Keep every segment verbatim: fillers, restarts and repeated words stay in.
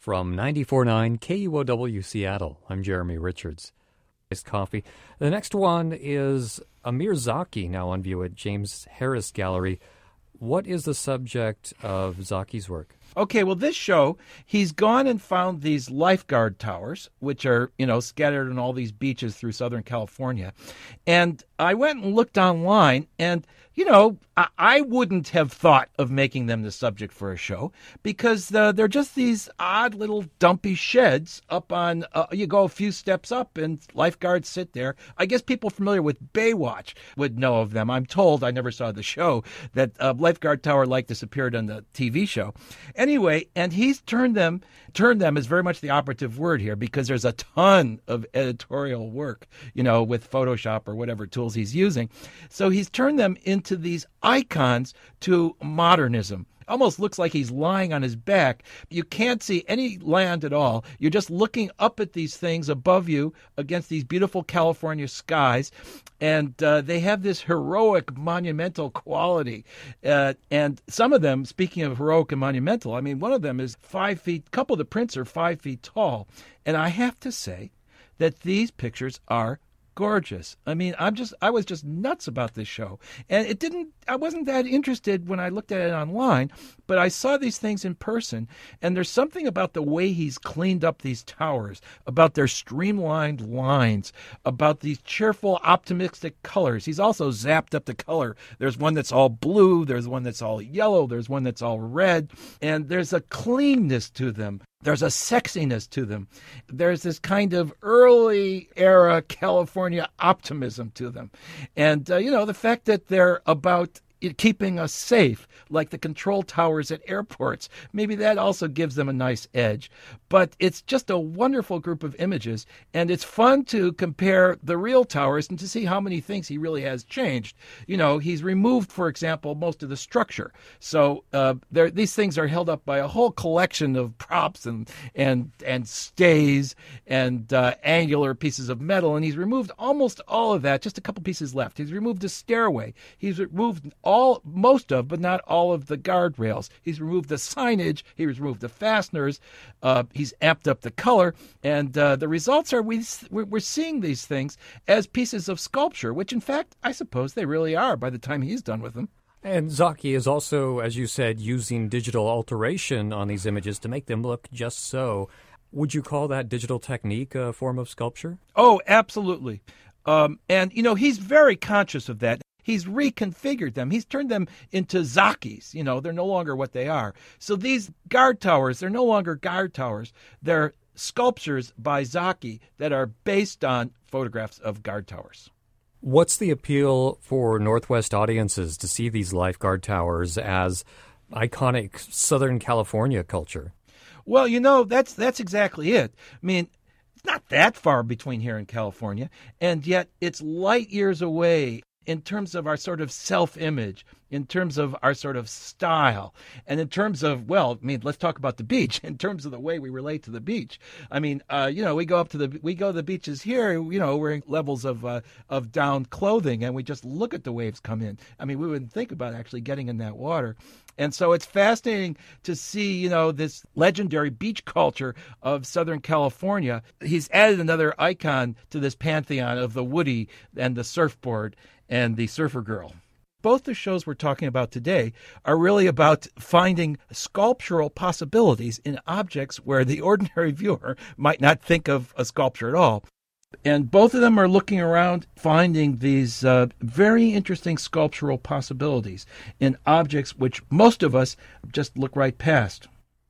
From ninety-four point nine K U O W Seattle, I'm Jeremy Richards. Iced coffee. The next one is Amir Zaki, now on view at James Harris Gallery. What is the subject of Zaki's work? Okay, well, this show, he's gone and found these lifeguard towers, which are, you know, scattered on all these beaches through Southern California. And I went and looked online, and, you know, I, I wouldn't have thought of making them the subject for a show because uh, they're just these odd little dumpy sheds up on, uh, you go a few steps up and lifeguards sit there. I guess people familiar with Baywatch would know of them. I'm told, I never saw the show, that a lifeguard tower like this appeared on the T V show. Anyway, and he's turned them, turned them is very much the operative word here because there's a ton of editorial work, you know, with Photoshop or whatever tools he's using. So he's turned them into these icons to modernism. Almost looks like he's lying on his back. You can't see any land at all. You're just looking up at these things above you against these beautiful California skies. And uh, they have this heroic, monumental quality. Uh, and some of them, speaking of heroic and monumental, I mean, one of them is five feet, a couple of the prints are five feet tall. And I have to say that these pictures are gorgeous. I mean, I'm just, I was just nuts about this show. And it didn't, I wasn't that interested when I looked at it online, but I saw these things in person. And there's something about the way he's cleaned up these towers, about their streamlined lines, about these cheerful, optimistic colors. He's also zapped up the color. There's one that's all blue. There's one that's all yellow. There's one that's all red. And there's a cleanness to them. There's a sexiness to them. There's this kind of early era California optimism to them. And, uh, you know, the fact that they're about keeping us safe, like the control towers at airports, maybe that also gives them a nice edge. But it's just a wonderful group of images, and it's fun to compare the real towers and to see how many things he really has changed. You know, he's removed, for example, most of the structure. So uh, there, these things are held up by a whole collection of props and and and stays and uh, angular pieces of metal, and he's removed almost all of that, just a couple pieces left. He's removed the stairway. He's removed all, most of, but not all of the guardrails. He's removed the signage. He's removed the fasteners. Uh, he's amped up the color. And uh, the results are we, we're seeing these things as pieces of sculpture, which, in fact, I suppose they really are by the time he's done with them. And Zaki is also, as you said, using digital alteration on these images to make them look just so. Would you call that digital technique a form of sculpture? Oh, absolutely. Um, and, you know, he's very conscious of that. He's reconfigured them. He's turned them into Zakis. You know, they're no longer what they are. So these guard towers, they're no longer guard towers. They're sculptures by Zaki that are based on photographs of guard towers. What's the appeal for Northwest audiences to see these lifeguard towers as iconic Southern California culture? Well, you know, that's that's exactly it. I mean, it's not that far between here and California, and yet it's light years away in terms of our sort of self-image, in terms of our sort of style, and in terms of, well, I mean, let's talk about the beach, in terms of the way we relate to the beach. I mean, uh, you know, we go up to the, we go to the beaches here, you know, wearing levels of uh, of down clothing, and we just look at the waves come in. I mean, we wouldn't think about actually getting in that water. And so it's fascinating to see, you know, this legendary beach culture of Southern California. He's added another icon to this pantheon of the Woody and the surfboard and the surfer girl. Both the shows we're talking about today are really about finding sculptural possibilities in objects where the ordinary viewer might not think of a sculpture at all. And both of them are looking around, finding these uh, very interesting sculptural possibilities in objects which most of us just look right past.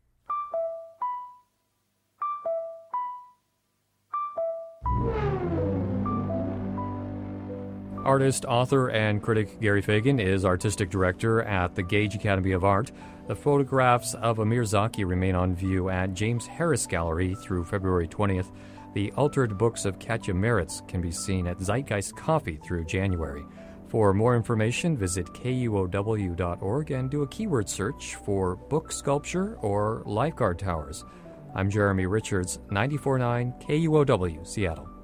Artist, author, and critic Gary Fagan is artistic director at the Gage Academy of Art. The photographs of Amir Zaki remain on view at James Harris Gallery through February twentieth. The altered books of Katya Meritz can be seen at Zeitgeist Coffee through January. For more information, visit K U O W dot org and do a keyword search for book sculpture or lifeguard towers. I'm Jeremy Richards, ninety-four point nine K U O W, Seattle.